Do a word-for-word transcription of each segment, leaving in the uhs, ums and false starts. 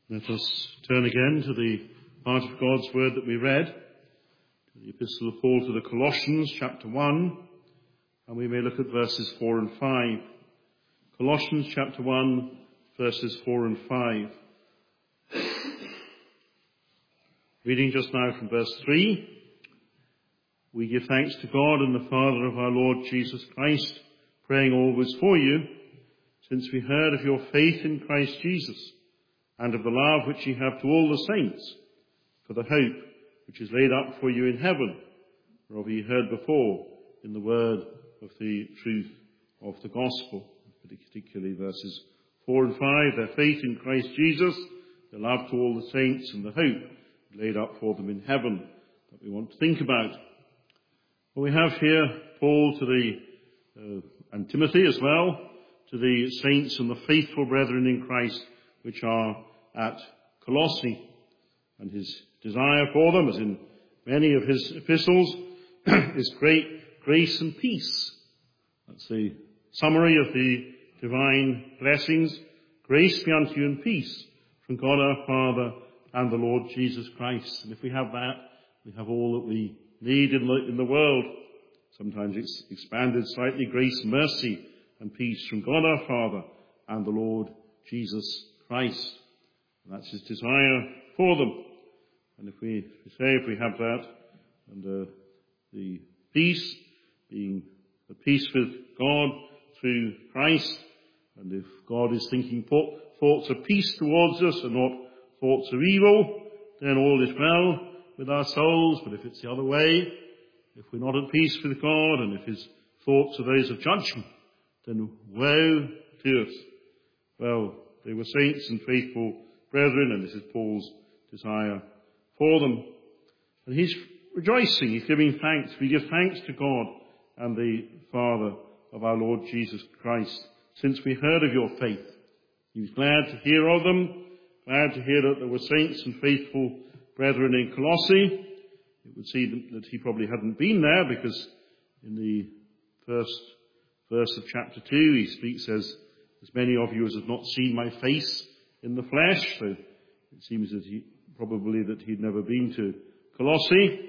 Let us turn again to the part of God's word that we read, to the Epistle of Paul to the Colossians, chapter one, and we may look at verses four and five. Colossians chapter one, verses four and five. Reading just now from verse three. We give thanks to God and the Father of our Lord Jesus Christ, praying always for you, since we heard of your faith in Christ Jesus, and of the love which ye have to all the saints, for the hope which is laid up for you in heaven, whereof ye heard before in the word of the truth of the gospel, particularly verses four and five, their faith in Christ Jesus, their love to all the saints, and the hope laid up for them in heaven, that we want to think about. Well, we have here Paul to the, uh, and Timothy as well, to the saints and the faithful brethren in Christ, which are at Colossae, and his desire for them, as in many of his epistles, is great grace and peace. That's the summary of the divine blessings. Grace be unto you and peace from God our Father and the Lord Jesus Christ. And if we have that, we have all that we need in the, in the world. Sometimes it's expanded slightly, grace, mercy, and peace from God our Father and the Lord Jesus Christ. And that's his desire for them. And if we, if we say, if we have that, and uh, the peace, being the peace with God through Christ, and if God is thinking thoughts of peace towards us and not thoughts of evil, then all is well with our souls. But if it's the other way, if we're not at peace with God, and if his thoughts are those of judgment, then woe to us. Well, they were saints and faithful brethren, and this is Paul's desire for them. And he's rejoicing, he's giving thanks. We give thanks to God and the Father of our Lord Jesus Christ, since we heard of your faith. He was glad to hear of them, glad to hear that there were saints and faithful brethren in Colossae. It would seem that he probably hadn't been there, because in the first verse of chapter two he speaks as, as many of you as have not seen my face in the flesh. So it seems that he, probably that he'd never been to Colossae,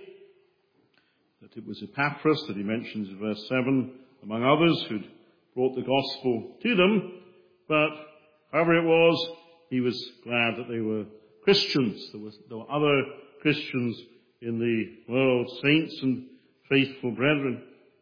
that it was Epaphras that he mentions in verse seven, among others, who'd brought the gospel to them. But however it was, he was glad that they were Christians. There, was, there were other Christians in the world, saints and faithful brethren.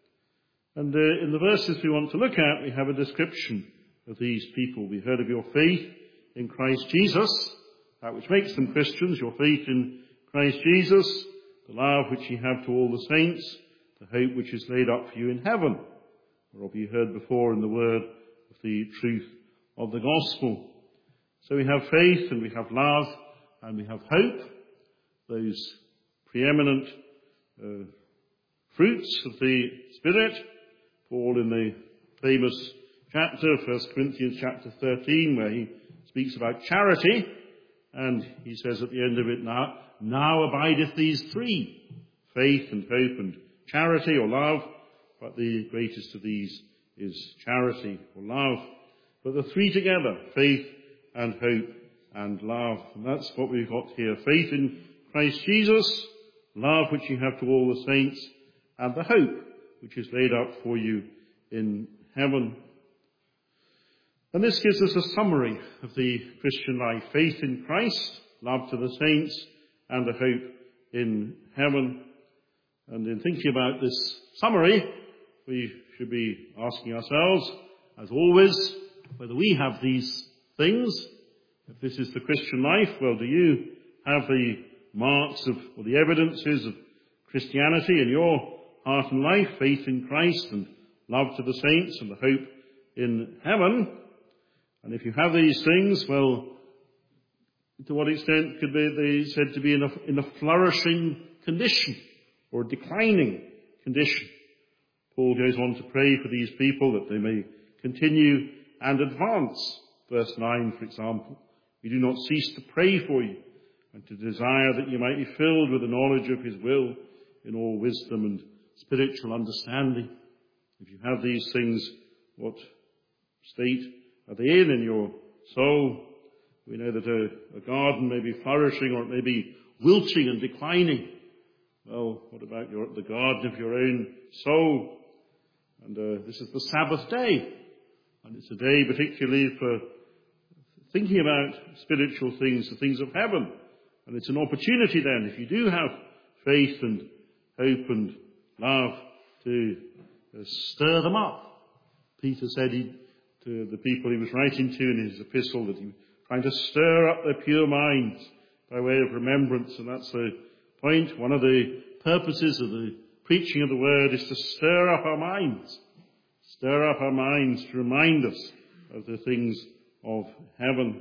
And uh, in the verses we want to look at, we have a description of these people. We heard of your faith in Christ Jesus, that which makes them Christians, your faith in Christ Jesus, the love which ye have to all the saints, the hope which is laid up for you in heaven, whereof you heard before in the word of the truth of the gospel. So we have faith, and we have love, and we have hope, those preeminent uh, fruits of the Spirit. Paul in the famous chapter, First Corinthians chapter thirteen, where he speaks about charity, and he says at the end of it, now, now abideth these three, faith and hope and charity or love, but the greatest of these is charity or love. But the three together, faith and hope and love. And that's what we've got here. Faith in Christ Jesus, love which you have to all the saints, and the hope which is laid up for you in heaven. And this gives us a summary of the Christian life. Faith in Christ, love to the saints, and a hope in heaven. And in thinking about this summary, we should be asking ourselves, as always, whether we have these things. If this is the Christian life, well, do you have the marks of, or the evidences of Christianity in your heart and life? Faith in Christ, and love to the saints, and the hope in heaven. And if you have these things, well, to what extent could they be said to be in a, in a flourishing condition, or a declining condition? Paul goes on to pray for these people that they may continue and advance. Verse nine, for example, we do not cease to pray for you, and to desire that you might be filled with the knowledge of his will in all wisdom and spiritual understanding. If you have these things, what state are they in in your soul? We know that a, a garden may be flourishing or it may be wilting and declining. Well, what about your, the garden of your own soul? And uh, this is the Sabbath day. And it's a day particularly for thinking about spiritual things, the things of heaven. And it's an opportunity then, if you do have faith and hope and love, to uh, stir them up. Peter said he, to the people he was writing to in his epistle that he was trying to stir up their pure minds by way of remembrance. And that's the point. One of the purposes of the preaching of the word is to stir up our minds. Stir up our minds to remind us of the things of heaven.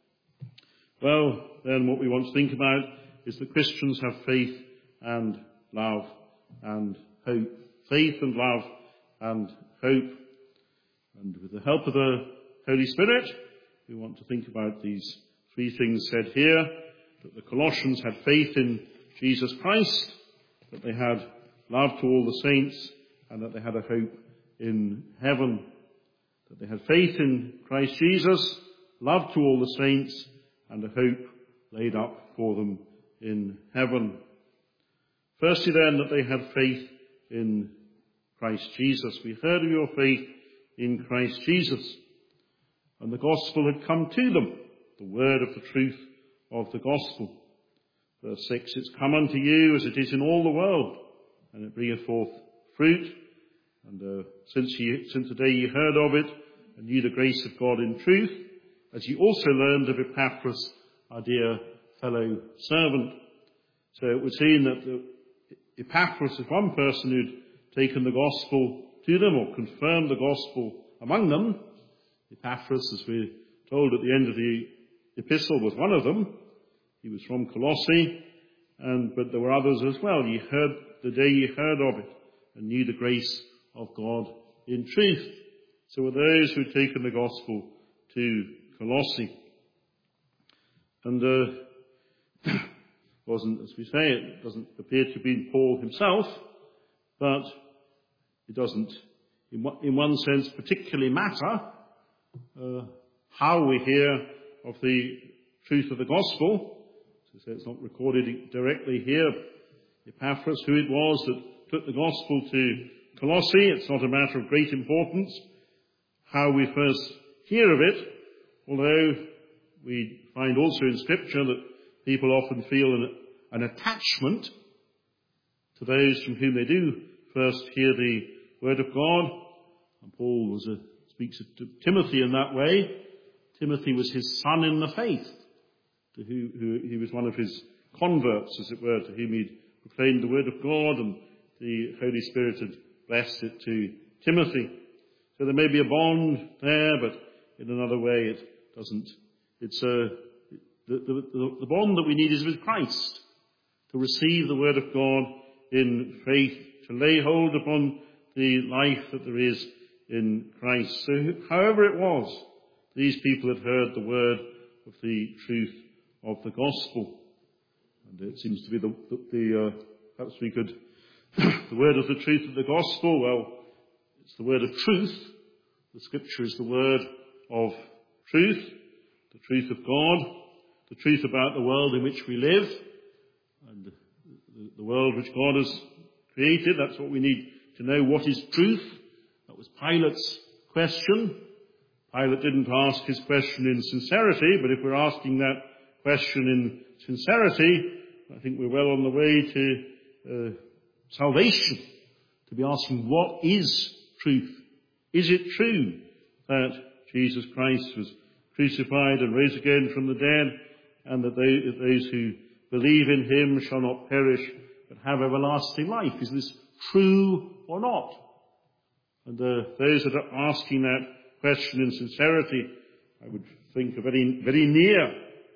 Well, then what we want to think about is that Christians have faith and love and hope. Faith and love and hope. And with the help of the Holy Spirit, we want to think about these three things said here. That the Colossians had faith in Jesus Christ, that they had love to all the saints, and that they had a hope in heaven. That they had faith in Christ Jesus, love to all the saints, and a hope laid up for them in heaven. Firstly then, that they had faith in Christ Jesus. We heard of your faith in Christ Jesus, and the gospel had come to them, the word of the truth of the gospel. Verse six, it's come unto you as it is in all the world, and it bringeth forth fruit. And uh, since, ye, since the day ye heard of it, and knew the grace of God in truth, as ye also learned of Epaphras, our dear fellow servant. So it would seem that the, Epaphras is one person who'd taken the gospel to them, or confirmed the gospel among them. Epaphras, as we're told at the end of the epistle, was one of them. He was from Colossae, and but there were others as well. Ye heard the day ye heard of it, and knew the grace of God in truth. So were those who had taken the gospel to Colossae. And uh, wasn't, as we say, it doesn't appear to have been Paul himself, but it doesn't, in one, in one sense, particularly matter uh, how we hear of the truth of the gospel. So it's not recorded directly here, Epaphras, who it was that took the gospel to Colossae. It's not a matter of great importance how we first hear of it, although we find also in Scripture that people often feel an, an attachment to those from whom they do first hear the word of God. And Paul was a, speaks to Timothy in that way. Timothy was his son in the faith, to who, who he was one of his converts, as it were, to whom he'd proclaimed the word of God, and the Holy Spirit had blessed it to Timothy. So there may be a bond there, but in another way it doesn't. It's a, the, the, the bond that we need is with Christ, to receive the word of God in faith, to lay hold upon the life that there is in Christ. So however it was, these people had heard the word of the truth of the gospel. And it seems to be the, the, the uh, perhaps we could, the word of the truth of the gospel, well, it's the word of truth. The scripture is the word of truth, the truth of God, the truth about the world in which we live, and the, the world which God has created. That's what we need to know. What is truth? That was Pilate's question. Pilate didn't ask his question in sincerity, but if we're asking that question in sincerity, I think we're well on the way to uh, salvation, to be asking, what is truth? Is it true that Jesus Christ was crucified and rose again from the dead, and that they, that those who believe in him shall not perish but have everlasting life? Is this true or not? And uh, those that are asking that question in sincerity, I would think are very, very near,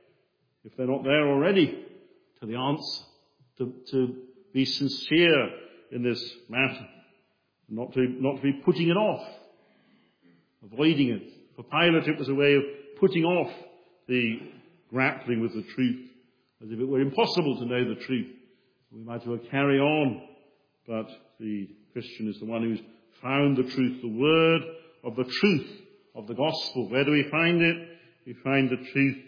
if they're not there already, to the answer, to, to be sincere in this matter, not to, not to be putting it off, avoiding it. For Pilate, it was a way of putting off the grappling with the truth, as if it were impossible to know the truth. We might as well carry on, but the Christian is the one who's found the truth, the word of the truth of the gospel. Where do we find it? We find the truth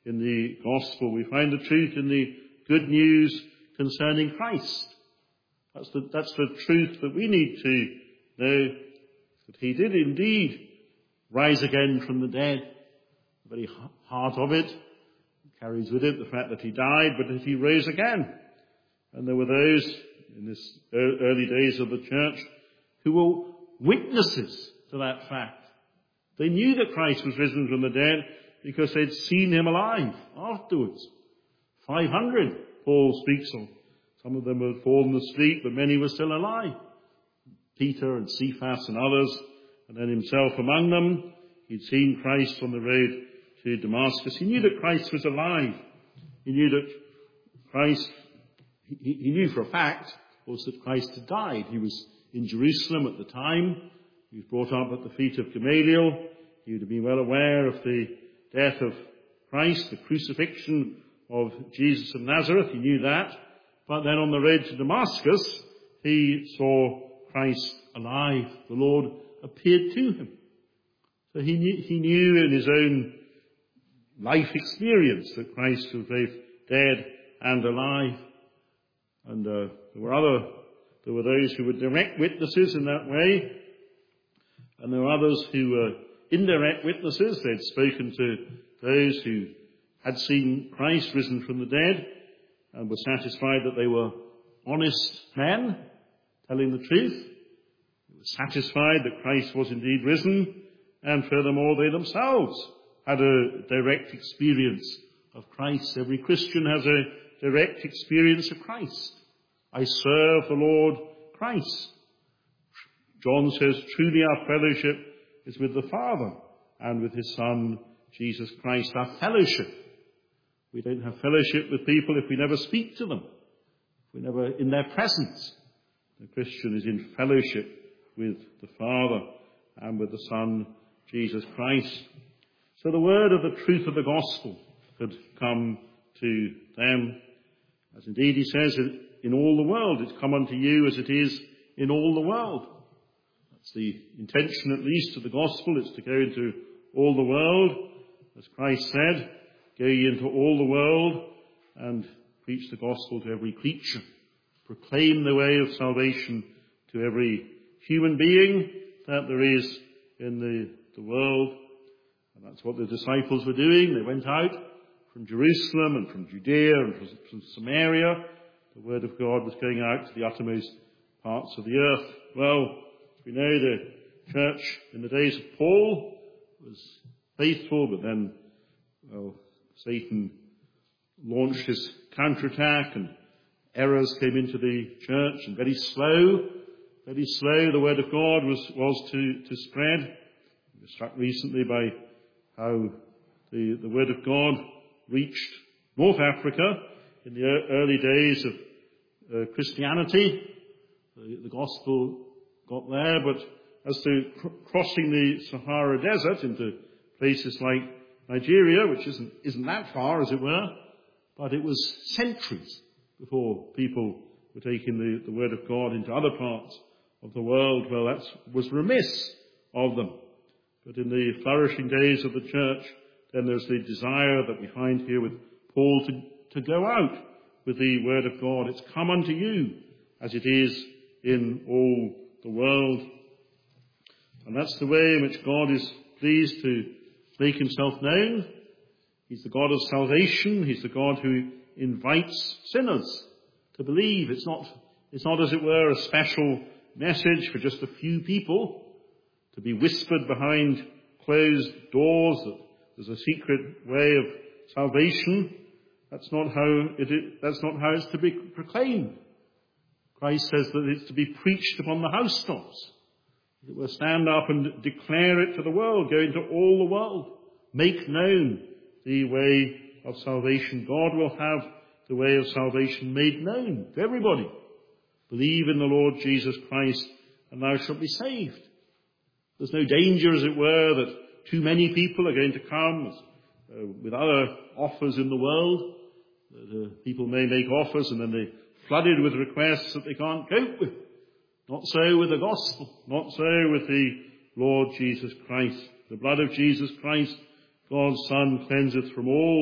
in the gospel. We find the truth in the good news concerning Christ. That's the, that's the truth that we need to know, that he did indeed rise again from the dead. The very heart of it carries with it the fact that he died, but that he rose again. And there were those in this early days of the church who were witnesses to that fact. They knew that Christ was risen from the dead because they'd seen him alive afterwards. five hundred, Paul speaks of. Some of them had fallen asleep, but many were still alive. Peter and Cephas and others, and then himself among them. He'd seen Christ on the road to Damascus. He knew that Christ was alive. He knew that Christ, he, he knew for a fact, of course, that Christ had died. He was in Jerusalem at the time. He was brought up at the feet of Gamaliel. He would have been well aware of the death of Christ, the crucifixion of Jesus of Nazareth. He knew that. But then on the road to Damascus, he saw Christ alive. The Lord appeared to him. So he knew, he knew in his own life experience that Christ was both dead and alive. And uh, there were other, there were those who were direct witnesses in that way. And there were others who were indirect witnesses. They'd spoken to those who had seen Christ risen from the dead and were satisfied that they were honest men telling the truth. They were satisfied that Christ was indeed risen, and furthermore they themselves had a direct experience of Christ. Every Christian has a direct experience of Christ. I serve the Lord Christ. John says, truly our fellowship is with the Father and with his Son, Jesus Christ. Our fellowship. We don't have fellowship with people if we never speak to them, if we're never in their presence. The Christian is in fellowship with the Father and with the Son, Jesus Christ. So the word of the truth of the gospel had come to them. As indeed he says, in all the world, it's come unto you as it is in all the world. That's the intention, at least, of the gospel. It's to go into all the world. As Christ said, go ye into all the world and preach the gospel to every creature. Proclaim the way of salvation to every human being that there is in the, the world. And that's what the disciples were doing. They went out from Jerusalem and from Judea and from, from Samaria. The word of God was going out to the uttermost parts of the earth. Well, we know the church in the days of Paul was faithful, but then, well, Satan launched his counterattack and errors came into the church, and very slow, very slow the word of God was, was to, to spread. We were struck recently by how the, the word of God reached North Africa in the early days of uh, Christianity. The, the gospel got there, but as to cr- crossing the Sahara Desert into places like Nigeria, which isn't, isn't that far, as it were, but it was centuries before people were taking the, the word of God into other parts of the world. Well, that was remiss of them. But in the flourishing days of the church, then there's the desire that we find here with Paul to, to go out with the word of God. It's come unto you as it is in all the world. And that's the way in which God is pleased to make himself known. He's the God of salvation. He's the God who invites sinners to believe. It's not, it's not, as it were, a special message for just a few people to be whispered behind closed doors that there's a secret way of salvation. That's not how it is, that's not how it's to be proclaimed. Christ says that it's to be preached upon the housetops. It will stand up and declare it to the world, go into all the world, make known the way of salvation. God will have the way of salvation made known to everybody. Believe in the Lord Jesus Christ and thou shalt be saved. There's no danger, as it were, that too many people are going to come uh, with other offers in the world. That, uh, people may make offers and then they're flooded with requests that they can't cope with. Not so with the gospel. Not so with the Lord Jesus Christ. The blood of Jesus Christ, God's Son, cleanseth from all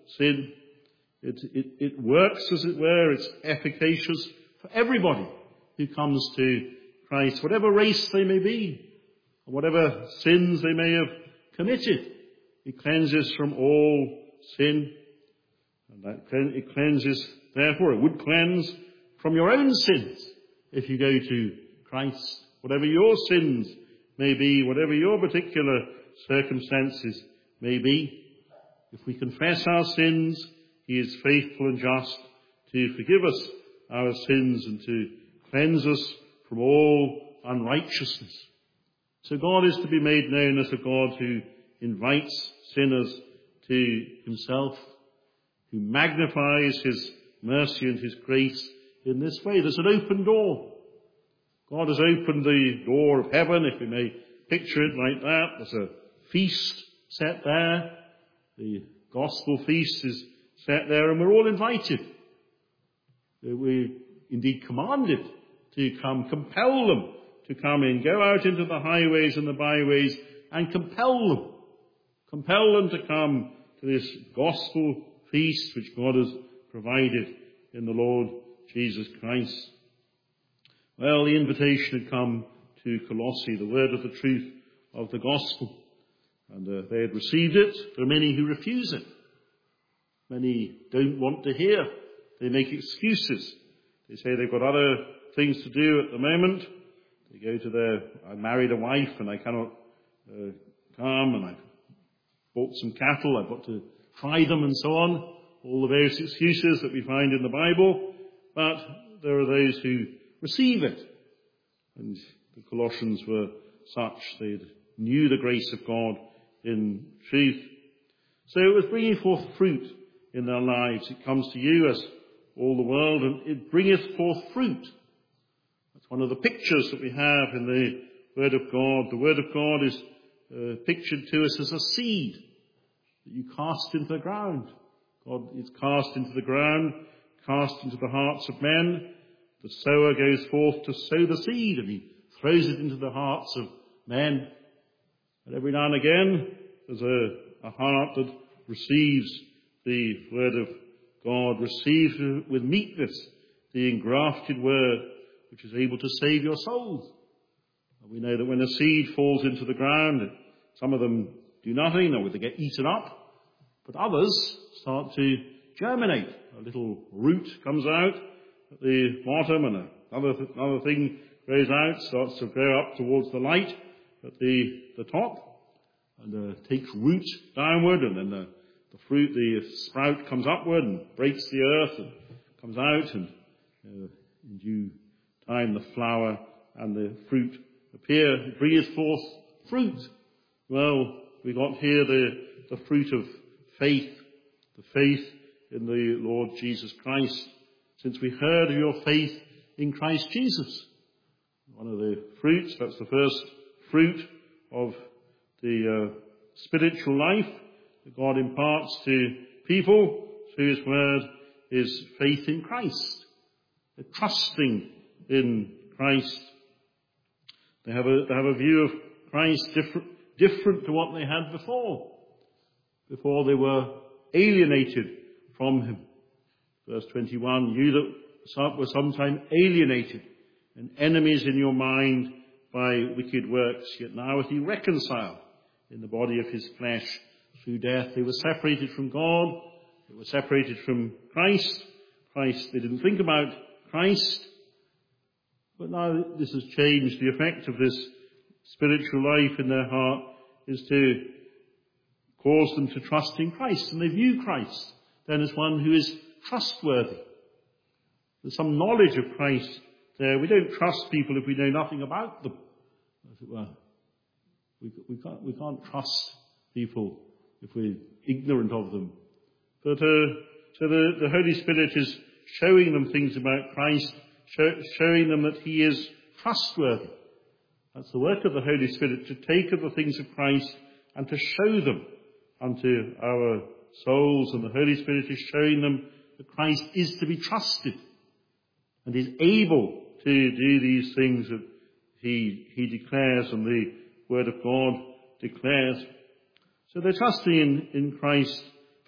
sin. It, it, it works, as it were. It's efficacious for everybody who comes to Christ, whatever race they may be, or whatever sins they may have committed. It cleanses from all sin. And that it cleanses, therefore, it would cleanse from your own sins if you go to Christ. Whatever your sins may be, whatever your particular circumstances may be, if we confess our sins, he is faithful and just to forgive us our sins and to cleanse us from all unrighteousness. So God is to be made known as a God who invites sinners to himself, who magnifies his mercy and his grace in this way. There's an open door. God has opened the door of heaven, if we may picture it like that. There's a feast set there. The gospel feast is set there, and we're all invited. We're indeed commanded to come, compel them to come in. Go out into the highways and the byways and compel them. Compel them to come to this gospel feast which God has provided in the Lord Jesus Christ. Well, the invitation had come to Colossae, the word of the truth of the gospel. And uh, they had received it. There are many who refuse it. Many don't want to hear. They make excuses. They say they've got other things to do at the moment. They go to their, I married a wife and I cannot uh, come, and I've bought some cattle, I've got to try them and so on. All the various excuses that we find in the Bible. But there are those who receive it. And the Colossians were such. They knew the grace of God in truth. So it was bringing forth fruit in their lives. It comes to you as all the world, and it bringeth forth fruit. That's one of the pictures that we have in the Word of God. The Word of God is uh, pictured to us as a seed that you cast into the ground. God is cast into the ground, cast into the hearts of men. The sower goes forth to sow the seed, and he throws it into the hearts of men. And every now and again, there's a, a heart that receives the word of God, receives with meekness the engrafted word, which is able to save your souls. And we know that when a seed falls into the ground, some of them do nothing, or they get eaten up, but others start to germinate. A little root comes out at the bottom, and another, another thing grows out, starts to grow up towards the light at the, the top, and uh, takes root downward, and then the, the fruit, the sprout comes upward and breaks the earth and comes out, and uh, in due time the flower and the fruit appear. It brings forth fruit. Well, we got here the, the fruit of faith, the faith in the Lord Jesus Christ, since we heard of your faith in Christ Jesus. One of the fruits, that's the first fruit of the uh, spiritual life that God imparts to people through his word, is faith in Christ, the trusting in Christ. They have a, they have a view of Christ different, different to what they had before. Before they were alienated from him. Verse twenty-one, you that were sometime alienated and enemies in your mind by wicked works, yet now hath he reconciled in the body of his flesh through death. They were separated from God. They were separated from Christ. Christ, they didn't think about Christ. But now this has changed. The effect of this spiritual life in their heart is to cause them to trust in Christ. And they view Christ then as one who is trustworthy. There's some knowledge of Christ there. We don't trust people if we know nothing about them, as it were. We, we, can't, we can't trust people if we're ignorant of them. But uh, so the, the Holy Spirit is showing them things about Christ, show, showing them that he is trustworthy. That's the work of the Holy Spirit, to take of the things of Christ and to show them unto our souls. And the Holy Spirit is showing them that Christ is to be trusted and is able to do these things that he, he declares and the Word of God declares. So they're trusting in, in Christ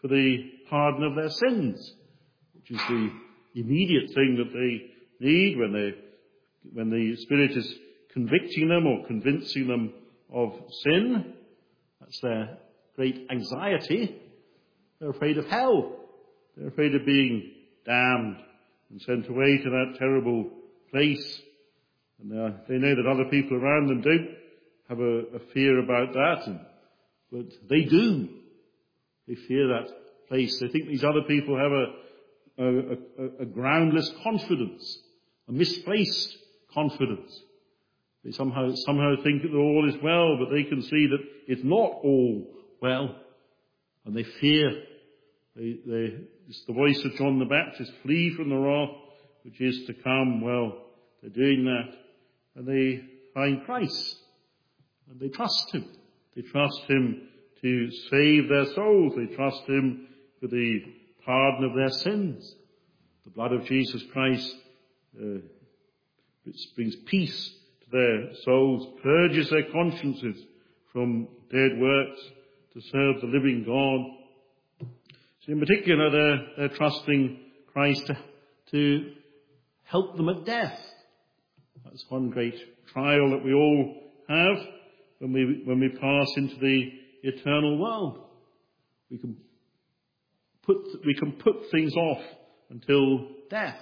for the pardon of their sins, which is the immediate thing that they need when they, when the Spirit is convicting them or convincing them of sin. That's their great anxiety. They're afraid of hell. They're afraid of being damned and sent away to that terrible place. And uh, they know that other people around them don't have a, a fear about that, and, but they do. They fear that place. They think these other people have a, a, a, a groundless confidence, a misplaced confidence. They somehow, somehow think that all is well, but they can see that it's not all well. And they fear. They, they, it's the voice of John the Baptist, flee from the wrath which is to come. Well, they're doing that. And they find Christ. And they trust him. They trust him to save their souls. They trust him for the pardon of their sins. The blood of Jesus Christ uh, which brings peace to their souls, purges their consciences from dead works to serve the living God. So in particular, they're, they're trusting Christ to, to help them at death. That's one great trial that we all have when we, when we pass into the eternal world. We can put, we can put things off until death.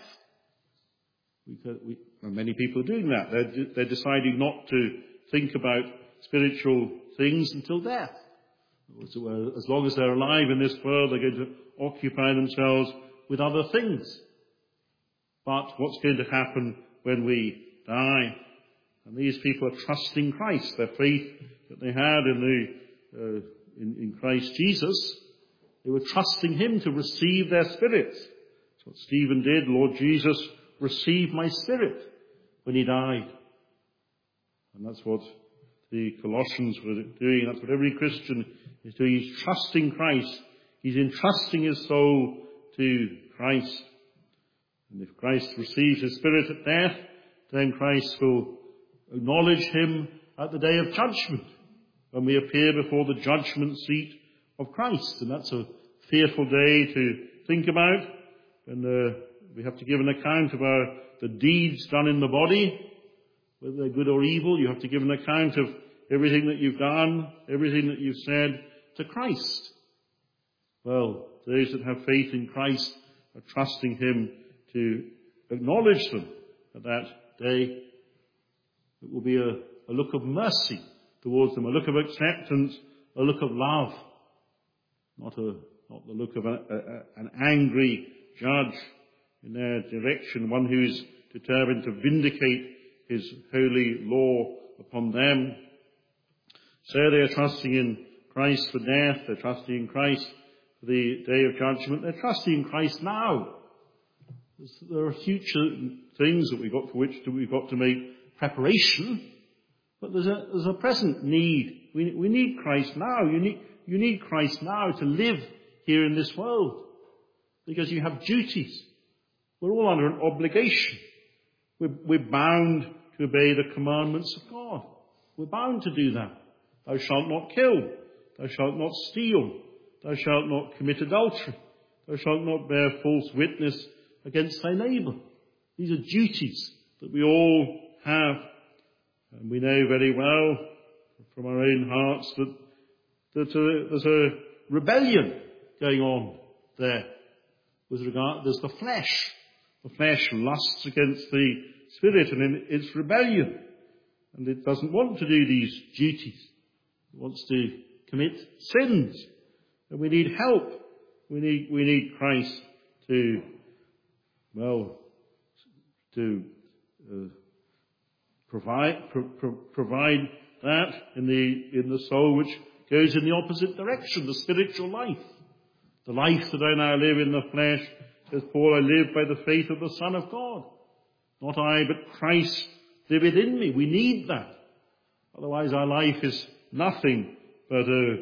We can, we, and many people are doing that. They're, they're deciding not to think about spiritual things until death. So, as long as they're alive in this world, they're going to occupy themselves with other things. But what's going to happen when we die? And these people are trusting Christ. Their faith that they had in the uh, in, in Christ Jesus, they were trusting him to receive their spirits. That's what Stephen did. Lord Jesus, receive my spirit, when he died. And that's what the Colossians were doing. That's what every Christian is doing. He's trusting Christ. He's entrusting his soul to Christ. And if Christ receives his spirit at death, then Christ will acknowledge him at the day of judgment, when we appear before the judgment seat of Christ. And that's a fearful day to think about, when uh, we have to give an account of our, the deeds done in the body, whether they're good or evil. You have to give an account of everything that you've done, everything that you've said to Christ. Well, those that have faith in Christ are trusting him to acknowledge them at that day. It will be a, a look of mercy towards them, a look of acceptance, a look of love, not a not the look of a, a, an angry judge in their direction, one who's determined to vindicate his holy law upon them. So they are trusting in Christ for death. They're trusting in Christ for the day of judgment. They're trusting in Christ now. There are future things that we've got for which we've got to make preparation, but there's a, there's a present need. We, we need Christ now. You need, you need Christ now to live here in this world, because you have duties. We're all under an obligation. We're, we're bound to obey the commandments of God. We're bound to do that. Thou shalt not kill. Thou shalt not steal. Thou shalt not commit adultery. Thou shalt not bear false witness against thy neighbour. These are duties that we all have. And we know very well from our own hearts that, that uh, there's a rebellion going on there. With regard, there's the flesh. The flesh lusts against the spirit, and in its rebellion. And it doesn't want to do these duties. It wants to commit sins. And we need help. We need, we need Christ to, well, to uh, provide, pro, pro, provide that in the, in the soul which goes in the opposite direction, the spiritual life. The life that I now live in the flesh, says Paul, I live by the faith of the Son of God. Not I, but Christ liveth in me. We need that. Otherwise our life is nothing but a,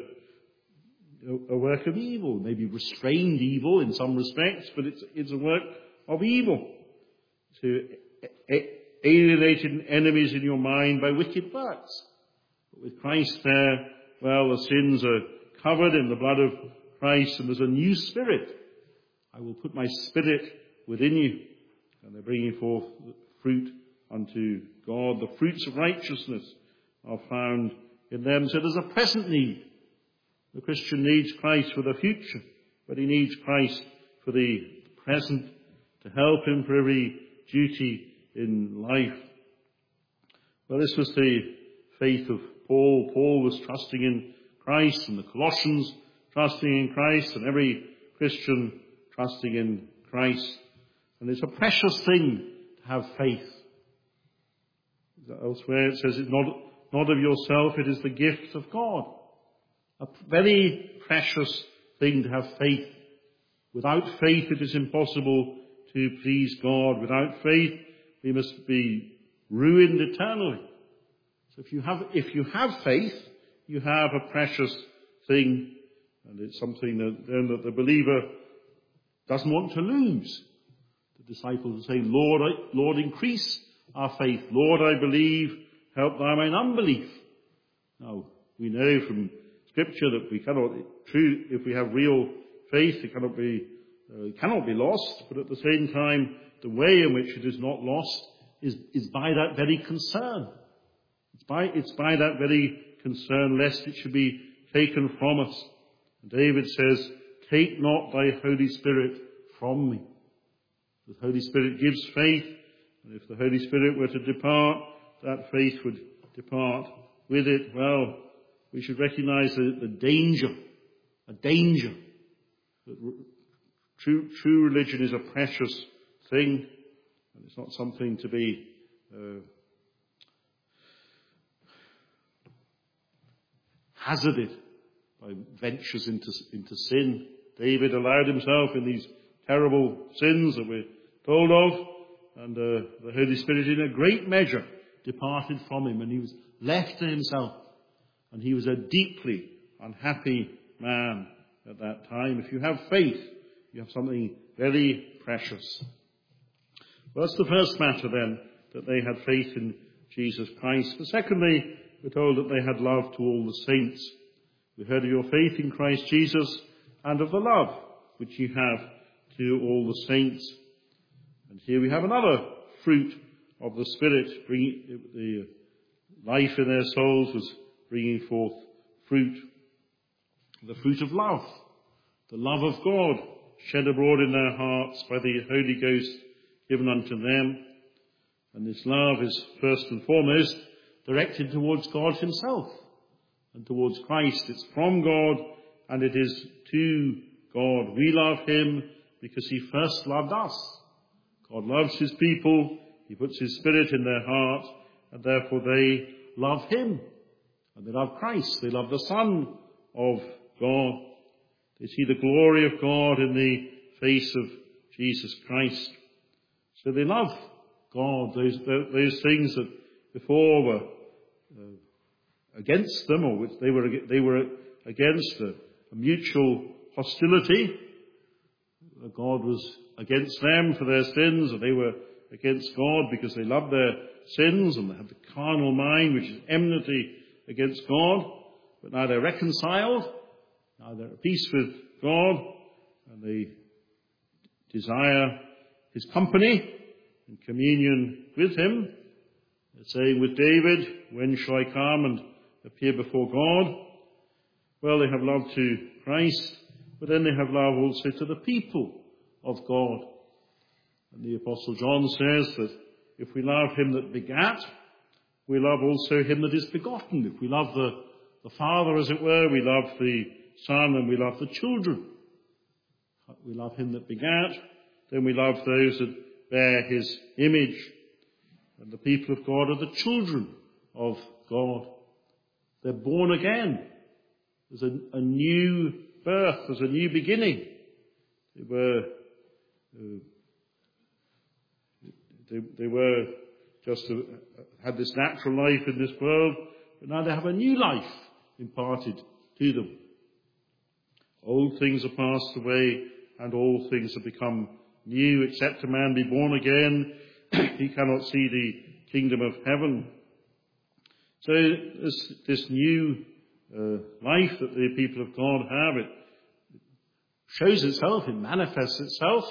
a work of evil. Maybe restrained evil in some respects, but it's, it's a work of evil. To alienated enemies in your mind by wicked works. But with Christ there, well, the sins are covered in the blood of Christ, and there's a new spirit. I will put my spirit within you. And they're bringing forth fruit unto God. The fruits of righteousness are found in them. So there's a present need. The Christian needs Christ for the future, but he needs Christ for the present to help him for every duty in life. Well, this was the faith of Paul. Paul was trusting in Christ, and the Colossians trusting in Christ, and every Christian trusting in Christ. And it's a precious thing to have faith. Elsewhere it says it's not, not of yourself, it is the gift of God. A very precious thing to have faith. Without faith it is impossible to please God. Without faith we must be ruined eternally. So if you have, if you have faith, you have a precious thing, and it's something that, then that the believer doesn't want to lose. The disciples are saying, Lord, I, Lord, increase our faith. Lord, I believe, help thou mine unbelief. Now, we know from Scripture that we cannot, true, if we have real faith, it cannot be, uh, it cannot be lost, but at the same time, the way in which it is not lost is, is by that very concern. It's by, it's by that very concern, lest it should be taken from us. And David says, take not thy Holy Spirit from me. The Holy Spirit gives faith, and if the Holy Spirit were to depart, that faith would depart with it. Well, we should recognize the, the danger, a danger. That true, true religion is a precious thing, and it's not something to be uh, hazarded by ventures into, into sin. David allowed himself in these terrible sins that we're told of, and uh, the Holy Spirit in a great measure departed from him, and he was left to himself, and he was a deeply unhappy man at that time. If you have faith, you have something very precious. Well, that's the first matter then, that they had faith in Jesus Christ. But secondly, we're told that they had love to all the saints. We heard of your faith in Christ Jesus and of the love which you have to all the saints. And here we have another fruit of the Spirit. Bringing, the life in their souls was bringing forth fruit. The fruit of love. The love of God shed abroad in their hearts by the Holy Ghost given unto them. And this love is first and foremost directed towards God himself and towards Christ. It's from God and it is to God. We love him because he first loved us. God loves his people. He puts his Spirit in their heart, and therefore they love him. And they love Christ. They love the Son of God. They see the glory of God in the face of Jesus Christ. So they love God, those, those things that before were uh, against them, or which they were, they were against, a, a mutual hostility. God was against them for their sins, and they were against God because they loved their sins, and they had the carnal mind, which is enmity against God. But now they're reconciled, now they're at peace with God, and they desire his company and communion with him. They're saying with David, when shall I come and appear before God? Well, they have love to Christ, but then they have love also to the people of God. And the Apostle John says that if we love him that begat, we love also him that is begotten. If we love the, the Father, as it were, we love the Son, and we love the children. We love him that begat, then we love those that bear his image. And the people of God are the children of God. They're born again. There's a, a new birth. There's a new beginning. They were, uh, they, they were just uh, had this natural life in this world, but now they have a new life imparted to them. Old things are passed away, and all things have become new. Except a man be born again, he cannot see the kingdom of heaven. So this, this new uh, life that the people of God have, it shows itself, it manifests itself,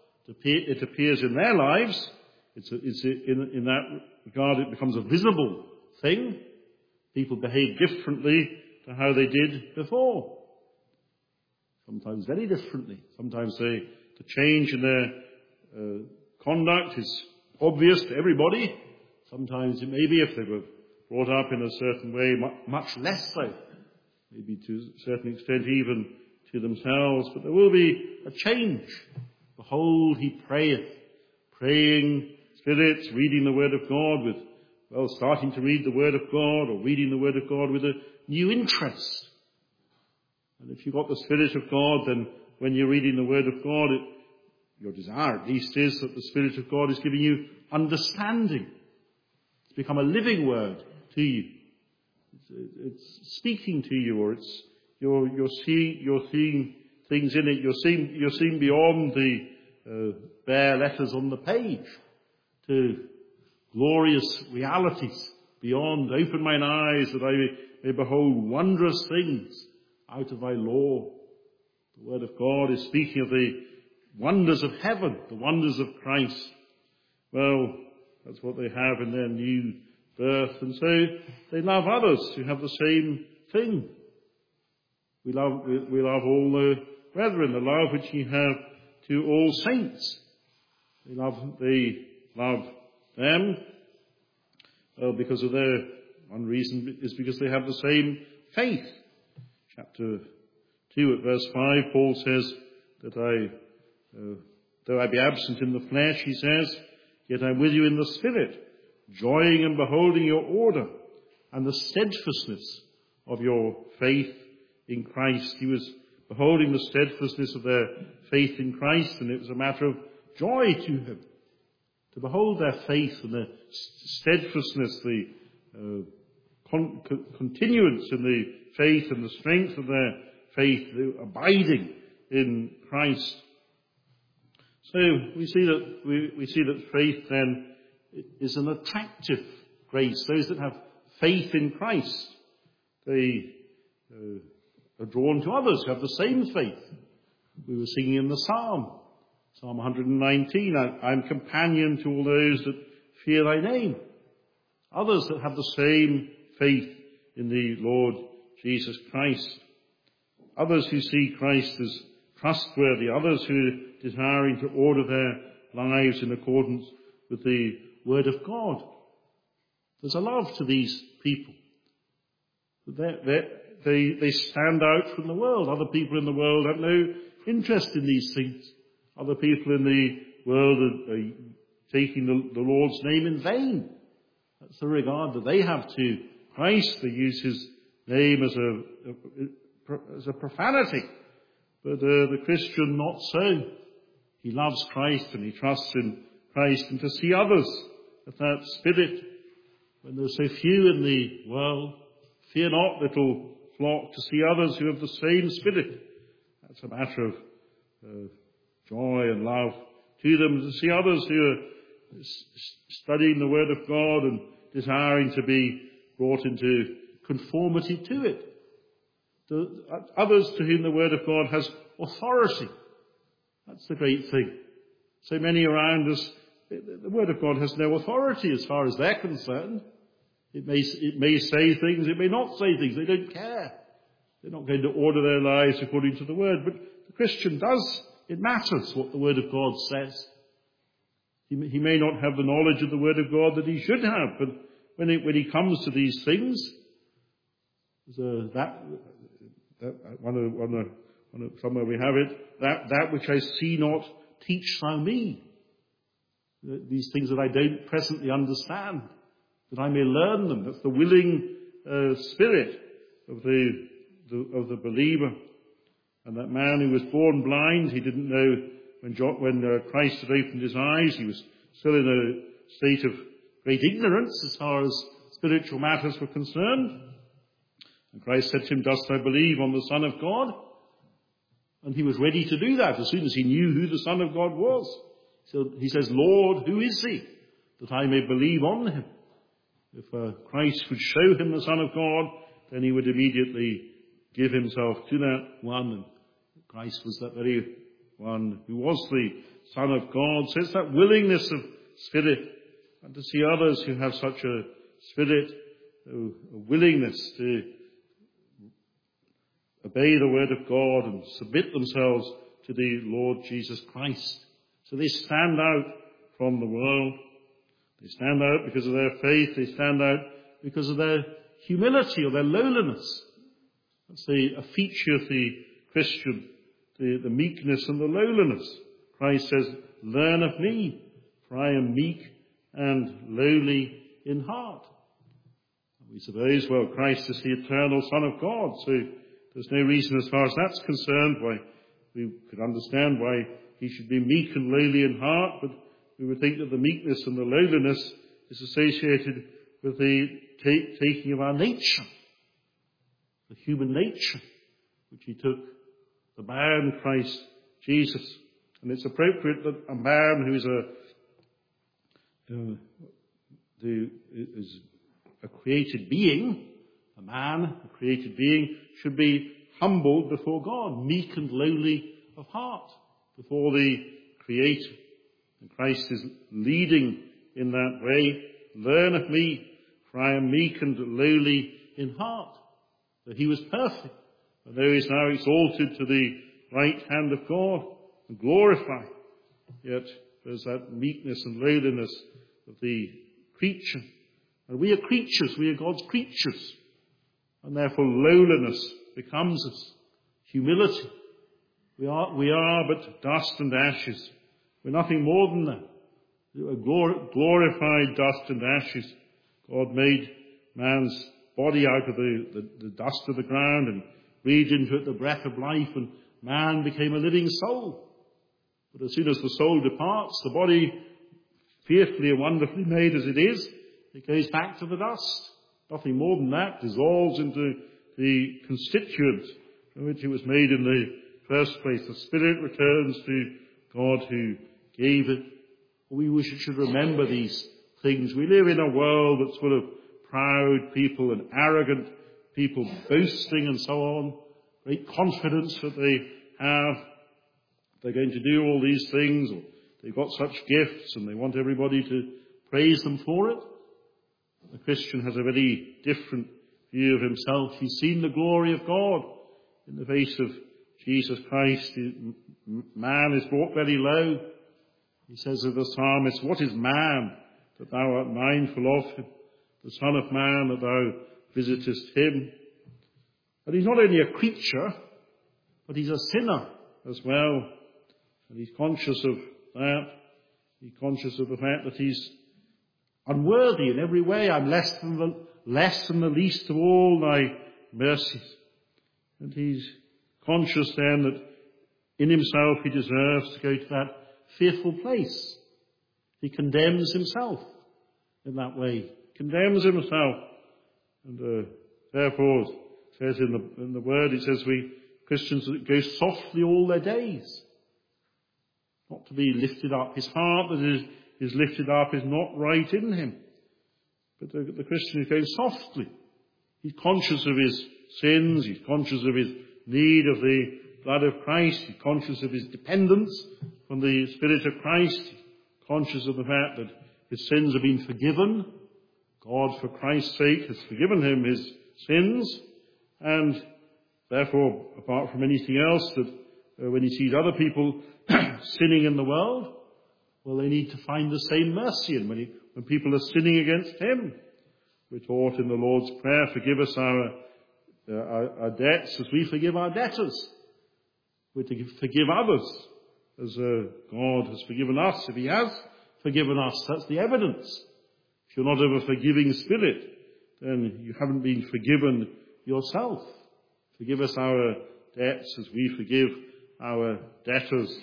it appears in their lives. It's, a, it's a, in, in that regard, it becomes a visible thing. People behave differently to how they did before. Sometimes very differently. Sometimes they, the change in their uh, conduct is obvious to everybody. Sometimes it may be, if they were brought up in a certain way, much less so. Maybe to a certain extent even to themselves. But there will be a change. Behold, he prayeth. Praying spirits, reading the Word of God with, well, starting to read the Word of God, or reading the Word of God with a new interest. And if you've got the Spirit of God, then when you're reading the Word of God, it, your desire at least is that the Spirit of God is giving you understanding. It's become a living Word to you. It's, it's speaking to you, or it's you're you're seeing you're seeing things in it. You're seeing you're seeing beyond the uh, bare letters on the page to glorious realities beyond. Open mine eyes that I may, may behold wondrous things out of thy law. The Word of God is speaking of the wonders of heaven, the wonders of Christ. Well, that's what they have in their new birth, and so they love others who have the same thing. We love, we, we love all the brethren, the love which ye have to all saints. They love, they love them, well, because of their, one reason is because they have the same faith. Chapter two at verse five, Paul says that I, uh, though I be absent in the flesh, he says, yet I'm with you in the spirit, joying and beholding your order and the steadfastness of your faith in Christ. He was beholding the steadfastness of their faith in Christ, and it was a matter of joy to him to behold their faith and their steadfastness, the uh, con- con- continuance in the faith and the strength of their faith, the abiding in Christ. So we see that we, we see that faith then is an attractive grace. Those that have faith in Christ, they uh, are drawn to others who have the same faith. We were singing in the Psalm, Psalm one nineteen, I am companion to all those that fear thy name. Others that have the same faith in the Lord Jesus Christ. Others who see Christ as trustworthy. Others who are desiring to order their lives in accordance with the Word of God. There's a love to these people. They're, they're, they they stand out from the world. Other people in the world have no interest in these things. Other people in the world are, are taking the, the Lord's name in vain. That's the regard that they have to Christ. They use his name as a, a as a profanity. But uh, the Christian, not so. He loves Christ and he trusts in Christ, and to see others with that spirit, when there are so few in the world, fear not, little flock, to see others who have the same spirit. That's a matter of uh, joy and love to them, to see others who are studying the Word of God and desiring to be brought into conformity to it. To others to whom the Word of God has authority. That's the great thing. So many around us, the Word of God has no authority as far as they're concerned. It may, it may say things, it may not say things. They don't care. They're not going to order their lives according to the Word. But the Christian does. It matters what the Word of God says. He, he may not have the knowledge of the Word of God that he should have, but when, it, when he comes to these things, there's a, that, that one of, one of, one of, somewhere we have it, that, that which I see not, teach thou me. These things that I don't presently understand, that I may learn them. That's the willing uh, spirit of the, the of the believer. And that man who was born blind, he didn't know when, John, when uh, Christ had opened his eyes. He was still in a state of great ignorance as far as spiritual matters were concerned. And Christ said to him, dost thou believe on the Son of God? And he was ready to do that as soon as he knew who the Son of God was. So he says, Lord, who is he, that I may believe on him? If uh, Christ would show him the Son of God, then he would immediately give himself to that one. And Christ was that very one who was the Son of God. So it's that willingness of spirit, and to see others who have such a spirit, a willingness to obey the word of God and submit themselves to the Lord Jesus Christ. So they stand out from the world. They stand out because of their faith. They stand out because of their humility or their lowliness. That's the, a feature of the Christian, the, the meekness and the lowliness. Christ says, learn of me, for I am meek and lowly in heart. We suppose, well, Christ is the eternal Son of God, so there's no reason as far as that's concerned why we could understand why he should be meek and lowly in heart, but we would think that the meekness and the lowliness is associated with the t- taking of our nature, the human nature, which he took, the man Christ Jesus. And it's appropriate that a man who is a, uh, the, is a created being, a man, a created being, should be humbled before God, meek and lowly of heart before the Creator. And Christ is leading in that way. Learn of me, for I am meek and lowly in heart. That he was perfect, and though he is now exalted to the right hand of God and glorified, yet there's that meekness and lowliness of the creature. And we are creatures, we are God's creatures, and therefore lowliness becomes us. Humility. We are, we are but dust and ashes. We're nothing more than that. A glor- glorified dust and ashes. God made man's body out of the, the, the dust of the ground and breathed into it the breath of life, and man became a living soul. But as soon as the soul departs, the body, fearfully and wonderfully made as it is, it goes back to the dust. Nothing more than that, dissolves into the constituents from which it was made in the first place. The spirit returns to God who gave it. We should remember these things. We live in a world that's full of proud people and arrogant people, boasting and so on. Great confidence that they have. They're going to do all these things, or they've got such gifts and they want everybody to praise them for it. The Christian has a very different view of himself. He's seen the glory of God in the face of Jesus Christ. Man is brought very low. He says of the psalmist, what is man that thou art mindful of him? The Son of Man that thou visitest him. And he's not only a creature, but he's a sinner as well. And he's conscious of that. He's conscious of the fact that he's unworthy in every way. I'm less than the, less than the least of all thy mercies. And he's conscious then that in himself he deserves to go to that fearful place. He condemns himself in that way. Condemns himself. And uh, therefore, it says in the, in the word, it says we Christians go softly all their days. Not to be lifted up. His heart that is, is lifted up is not right in him. But the, the Christian is going softly. He's conscious of his sins. He's conscious of his need of the blood of Christ. He's conscious of his dependence on the Spirit of Christ. He's conscious of the fact that his sins have been forgiven. God, for Christ's sake, has forgiven him his sins. And therefore, apart from anything else, that uh, when he sees other people sinning in the world, well, they need to find the same mercy. And when, he, when people are sinning against him, we're taught in the Lord's Prayer, forgive us our, uh, our, our debts as we forgive our debtors. We're to forgive others as uh, God has forgiven us. If he has forgiven us, that's the evidence. If you're not of a forgiving spirit, then you haven't been forgiven yourself. Forgive us our debts as we forgive our debtors.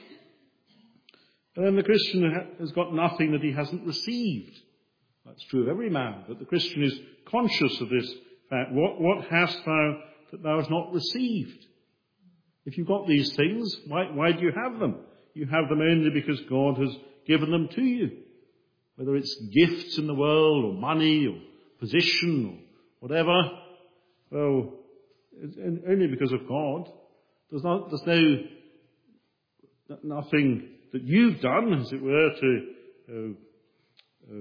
And then the Christian has got nothing that he hasn't received. That's true of every man, but the Christian is conscious of this fact. What, what hast thou that thou hast not received? If you've got these things, why, why do you have them? You have them only because God has given them to you. Whether it's gifts in the world, or money, or position, or whatever, well, it's only because of God. There's, not, there's no nothing that you've done, as it were, to uh,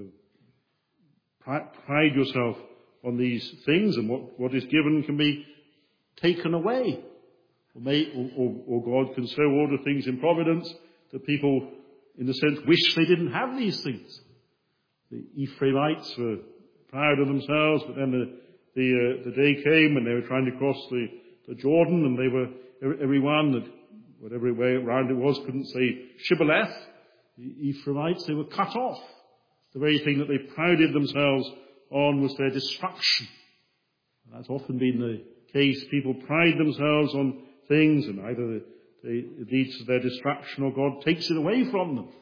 uh, pride yourself on these things, and what, what is given can be taken away. Or, may, or, or, or God can so order things in providence that people, in a sense, wish they didn't have these things. The Ephraimites were proud of themselves, but then the, the, uh, the day came when they were trying to cross the, the Jordan, and they were, everyone that, whatever way around it was, couldn't say Shibboleth. The Ephraimites, they were cut off. The very thing that they prided themselves on was their destruction. And that's often been the case. People pride themselves on things, and either they, it leads to their destruction or God takes it away from them.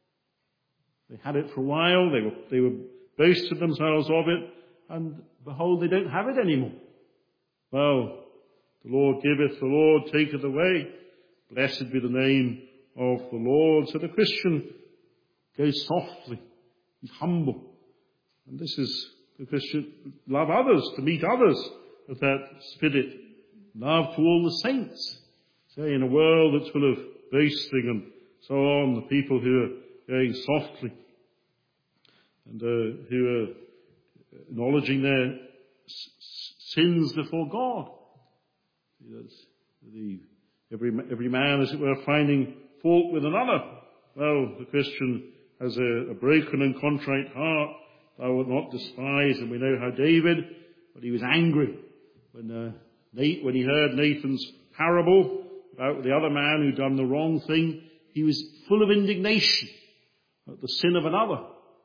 They had it for a while, they were, they were boasted themselves of it, and behold, they don't have it anymore. Well, the Lord giveth, the Lord taketh away. Blessed be the name of the Lord. So the Christian goes softly, he's humble. And this is the Christian, love others, to meet others with that spirit. Love to all the saints. Say, in a world that's full of boasting and so on, the people who are going softly and uh, who are acknowledging their s- sins before God. That's the, every, every man, as it were, finding fault with another. Well, the Christian has a, a broken and contrite heart. Thou wilt not despise. And we know how David, but he was angry when uh, Nate, when he heard Nathan's parable about the other man who'd done the wrong thing. He was full of indignation at the sin of another.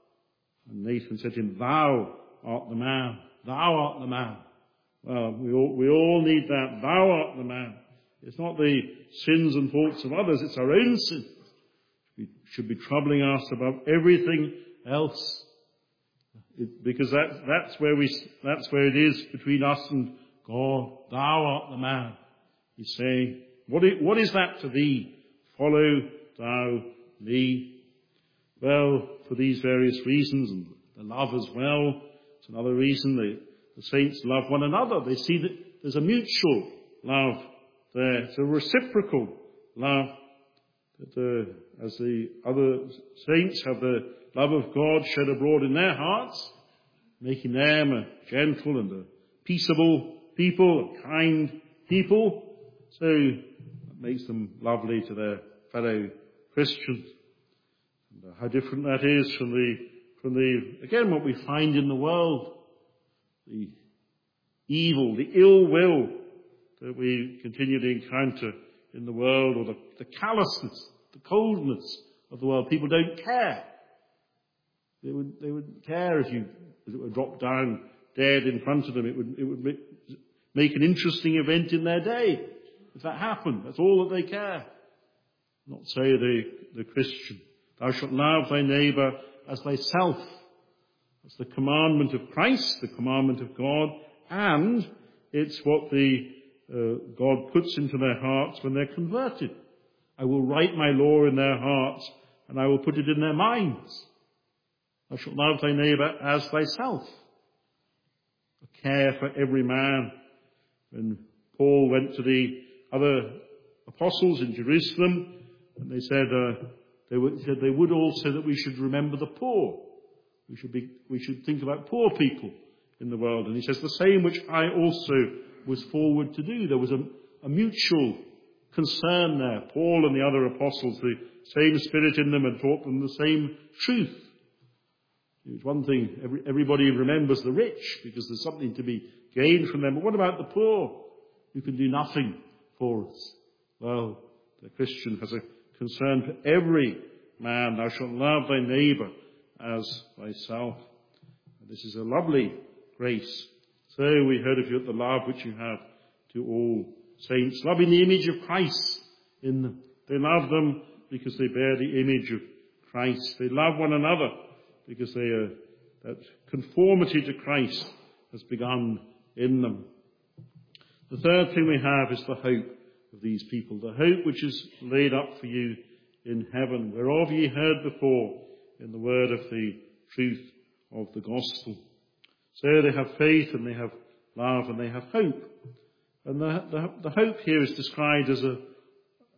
And Nathan said to him, Thou art the man. Thou art the man. Well, we all, we all need that. Thou art the man. It's not the sins and faults of others, it's our own sins. We should be troubling us above everything else. It, because that, that's where we, that's where it is between us and God. Thou art the man. He's saying, what is, what is that to thee? Follow thou me. Well, for these various reasons, and the love as well, it's another reason the, the saints love one another. They see that there's a mutual love there. It's a reciprocal love. That uh, as the other saints have the love of God shed abroad in their hearts, making them a gentle and a peaceable people, a kind people, so that makes them lovely to their fellow Christians. And uh, how different that is from the, from the, again, what we find in the world, the evil, the ill will that we continue to encounter in the world, or the, the callousness, the coldness of the world. People don't care. They would, they wouldn't care if you, if it were dropped down dead in front of them. It would, it would make, make an interesting event in their day. If that happened, that's all that they care. Not so the, the Christian. Thou shalt love thy neighbour as thyself. That's the commandment of Christ, the commandment of God, and it's what the uh, God puts into their hearts when they're converted. I will write my law in their hearts, and I will put it in their minds. Thou shalt love thy neighbour as thyself. A care for every man. When Paul went to the other apostles in Jerusalem, and they said, uh, they, would, said they would also that we should remember the poor. We should be, we should think about poor people in the world. And he says, the same which I also was forward to do. There was a, a mutual concern there. Paul and the other apostles, the same spirit in them, had taught them the same truth. It's one thing, every, everybody remembers the rich because there's something to be gained from them. But what about the poor who can do nothing for us? Well, the Christian has a concern for every man. Thou shalt love thy neighbour as thyself. And this is a lovely grace. So we heard of you at the love which you have to all saints. Loving the image of Christ in them. They love them because they bear the image of Christ. They love one another because they are, that conformity to Christ has begun in them. The third thing we have is the hope of these people. The hope which is laid up for you in heaven, whereof ye heard before in the word of the truth of the gospel. So they have faith and they have love and they have hope. And the, the, the hope here is described as a,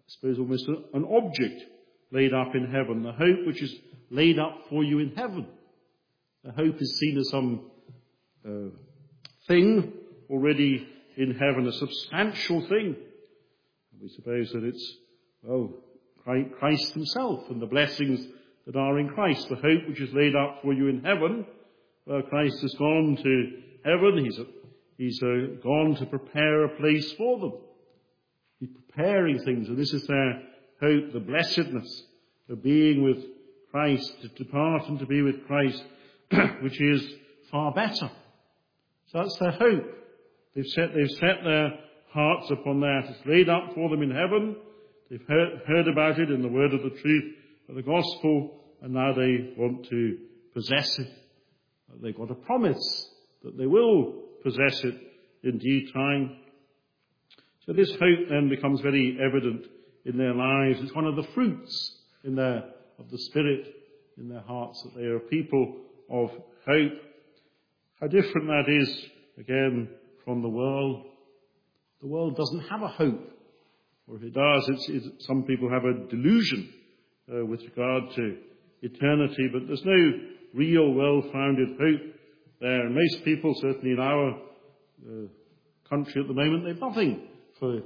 suppose almost an object laid up in heaven, the hope which is laid up for you in heaven. The hope is seen as some uh, thing already in heaven, a substantial thing. We suppose that it's, well, Christ himself and the blessings that are in Christ, the hope which is laid up for you in heaven. Well, Christ has gone to heaven, he's, he's uh, gone to prepare a place for them. He's preparing things, and this is their hope, the blessedness of being with Christ, to depart and to be with Christ, which is far better. So that's their hope. They've set, they've set their hearts upon that. It's laid up for them in heaven. They've heard, heard about it in the word of the truth of the gospel, and now they want to possess it. They've got a promise that they will possess it in due time. So this hope then becomes very evident in their lives. It's one of the fruits in their, of the Spirit in their hearts, that they are people of hope. How different that is, again, from the world. The world doesn't have a hope. Or if it does, it's, it's, some people have a delusion uh, with regard to eternity, but there's no real well-founded hope there. And most people, certainly in our uh, country at the moment, they've nothing for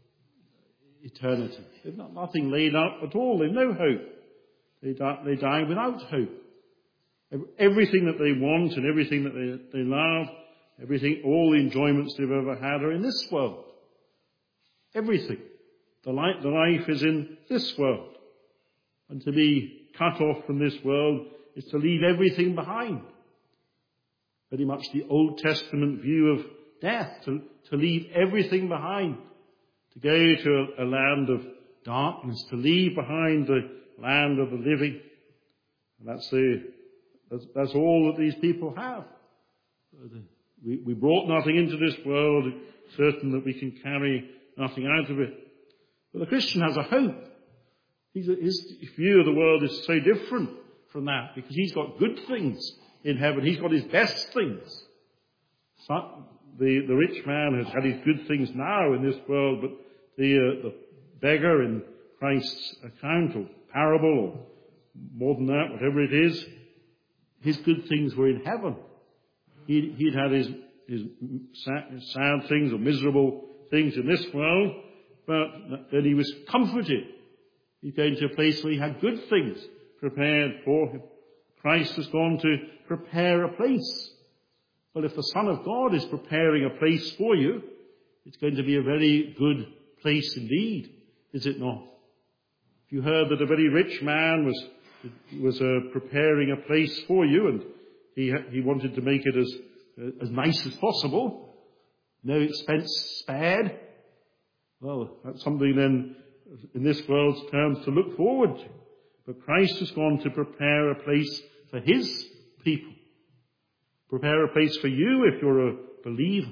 eternity. They've not, nothing laid up at all. They've no hope. They die, they die without hope. Everything that they want and everything that they, they love, everything, all the enjoyments they've ever had are in this world. Everything. The life, the life is in this world. And to be cut off from this world is to leave everything behind. Very much the Old Testament view of death, to, to leave everything behind. To go to a, a land of darkness, to leave behind the land of the living. And that's the, that's, that's all that these people have. We, we brought nothing into this world, it's certain that we can carry nothing out of it. But the Christian has a hope. He's, his view of the world is so different from that, because he's got good things in heaven. He's got his best things. So, the, the rich man has had his good things now in this world, but the, uh, the beggar in Christ's account or parable, or more than that, whatever it is, his good things were in heaven. He'd, he'd had his, his sad, sad things or miserable things in this world, but then he was comforted. He's going to a place where he had good things prepared for him. Christ has gone to prepare a place. Well, if the Son of God is preparing a place for you, it's going to be a very good place indeed, is it not? If you heard that a very rich man was was uh, preparing a place for you, and he he wanted to make it as uh, as nice as possible, no expense spared, well, that's something then in this world's terms to look forward to. But Christ has gone to prepare a place for his people. Prepare a place for you if you're a believer.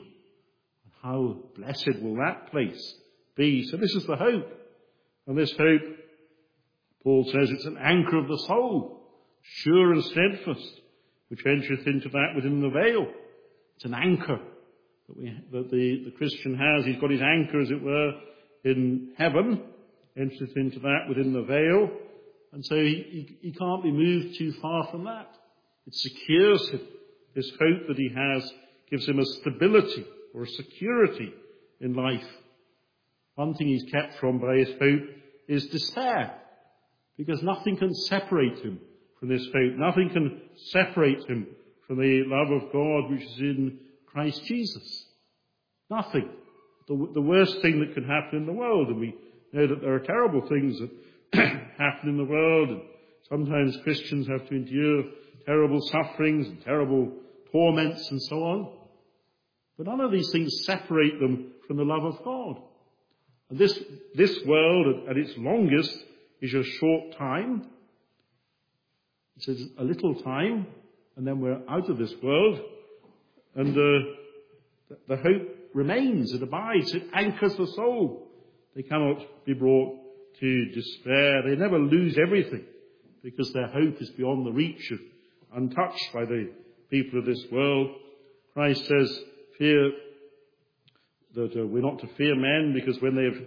How blessed will that place be? So this is the hope. And this hope, Paul says, it's an anchor of the soul, sure and steadfast, which entereth into that within the veil. It's an anchor that, we, that the, the Christian has. He's got his anchor, as it were, in heaven, entereth into that within the veil. And so he, he, he can't be moved too far from that. It secures him. This hope that he has gives him a stability or a security in life. One thing he's kept from by his hope is despair, because nothing can separate him from this hope. Nothing can separate him from the love of God which is in Christ Jesus. Nothing. The, the worst thing that can happen in the world, and we know that there are terrible things that happen in the world, and sometimes Christians have to endure terrible sufferings and terrible torments and so on. But none of these things separate them from the love of God. And this, this world, at its longest, is a short time. It says a little time, and then we're out of this world. And uh, the, the hope remains, it abides, it anchors the soul. They cannot be brought to despair. They never lose everything, because their hope is beyond the reach of, untouched by the people of this world. Christ says, fear that uh, we're not to fear men, because when they have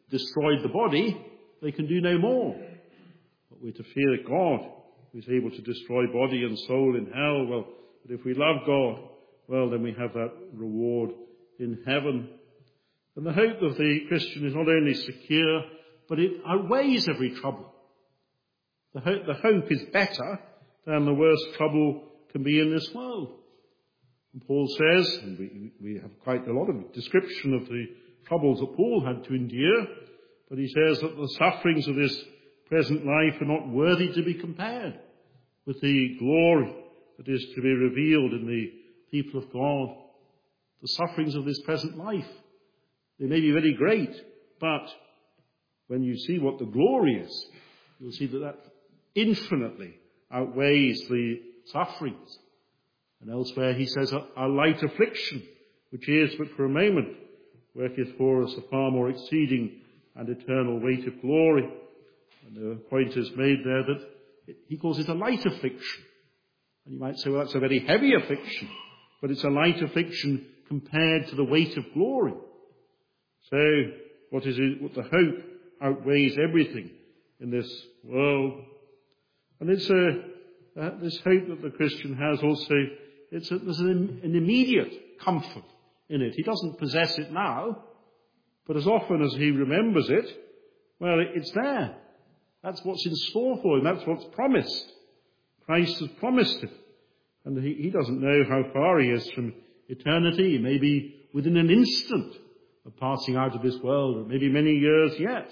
destroyed the body, they can do no more. But we're to fear God, who's able to destroy body and soul in hell. Well, but if we love God, well, then we have that reward in heaven. And the hope of the Christian is not only secure, but it outweighs every trouble. The hope, the hope is better than the worst trouble can be in this world. And Paul says, and we, we have quite a lot of description of the troubles that Paul had to endure, but he says that the sufferings of this present life are not worthy to be compared with the glory that is to be revealed in the people of God. The sufferings of this present life, they may be very great, but when you see what the glory is, you'll see that that infinitely outweighs the sufferings. And elsewhere he says, our light affliction, which is but for a moment, worketh for us a far more exceeding and eternal weight of glory. And the point is made there that he calls it a light affliction. And you might say, well, that's a very heavy affliction, but it's a light affliction compared to the weight of glory. So, what is it? What the hope outweighs everything in this world. And it's a, uh, this hope that the Christian has also, it's a, there's an, an immediate comfort in it. He doesn't possess it now, but as often as he remembers it, well, it, it's there. That's what's in store for him. That's what's promised. Christ has promised it. And he, he doesn't know how far he is from eternity. He may be within an instant of passing out of this world, or maybe many years yet.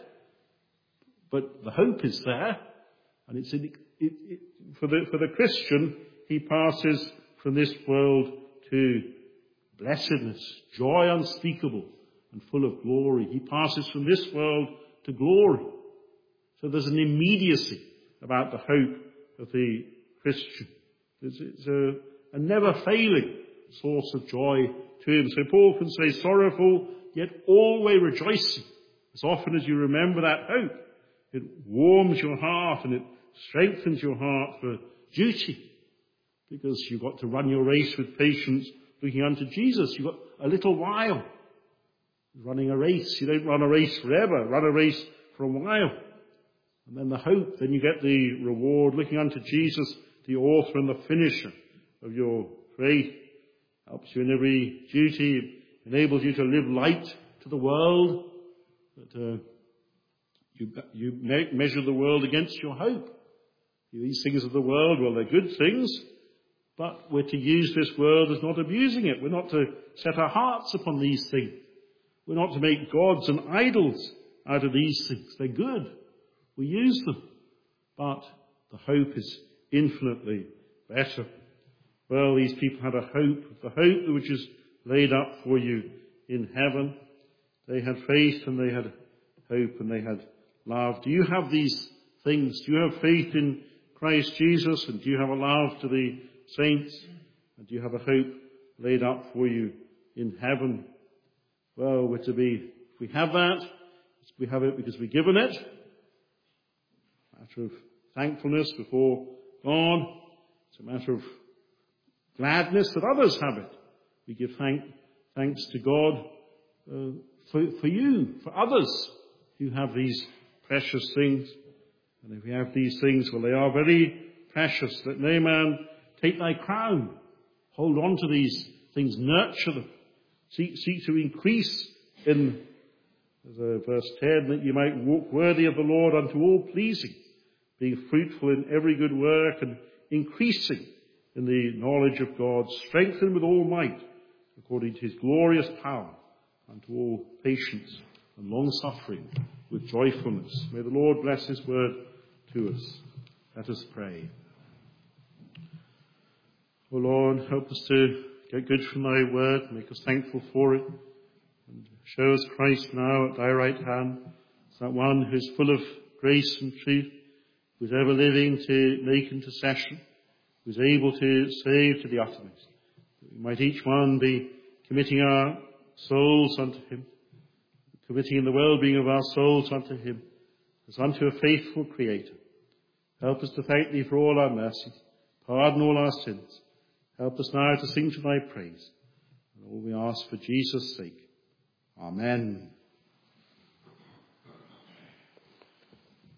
But the hope is there. And it's in, it, it, for the for the Christian, he passes from this world to blessedness, joy unspeakable and full of glory. He passes from this world to glory. So there's an immediacy about the hope of the Christian. It's, it's a, a never-failing source of joy to him. So Paul can say, sorrowful, yet always rejoicing. As often as you remember that hope, it warms your heart and it strengthens your heart for duty, because you've got to run your race with patience, looking unto Jesus. You've got a little while running a race. You don't run a race forever. Run a race for a while. And then the hope, then you get the reward, looking unto Jesus, the author and the finisher of your faith. Helps you in every duty, enables you to live light to the world. But uh, you, you me- measure the world against your hope. These things of the world, well, they're good things, but we're to use this world as not abusing it. We're not to set our hearts upon these things. We're not to make gods and idols out of these things. They're good. We use them. But the hope is infinitely better. Well, these people had a hope, the hope which is laid up for you in heaven. They had faith and they had hope and they had love. Do you have these things? Do you have faith in Christ Jesus? And do you have a love to the saints? And do you have a hope laid up for you in heaven? Well, we're to be, if we have that, we have it because we're given it. A matter of thankfulness before God. It's a matter of gladness that others have it. We give thank, thanks to God uh, for, for you, for others who have these precious things. And if we have these things, well, they are very precious. Let no man take thy crown. Hold on to these things. Nurture them. Seek, seek to increase in, as uh, verse ten, that you might walk worthy of the Lord unto all pleasing, being fruitful in every good work and increasing in the knowledge of God, strengthened with all might, according to his glorious power, unto all patience and long-suffering with joyfulness. May the Lord bless his word to us. Let us pray. O Lord, help us to get good from thy word, make us thankful for it, and show us Christ now at thy right hand, as that one who is full of grace and truth, who is ever living to make intercession, who is able to save to the uttermost, that we might each one be committing our souls unto him, committing in the well-being of our souls unto him, as unto a faithful Creator. Help us to thank thee for all our mercies, pardon all our sins. Help us now to sing to thy praise. And all we ask for Jesus' sake. Amen.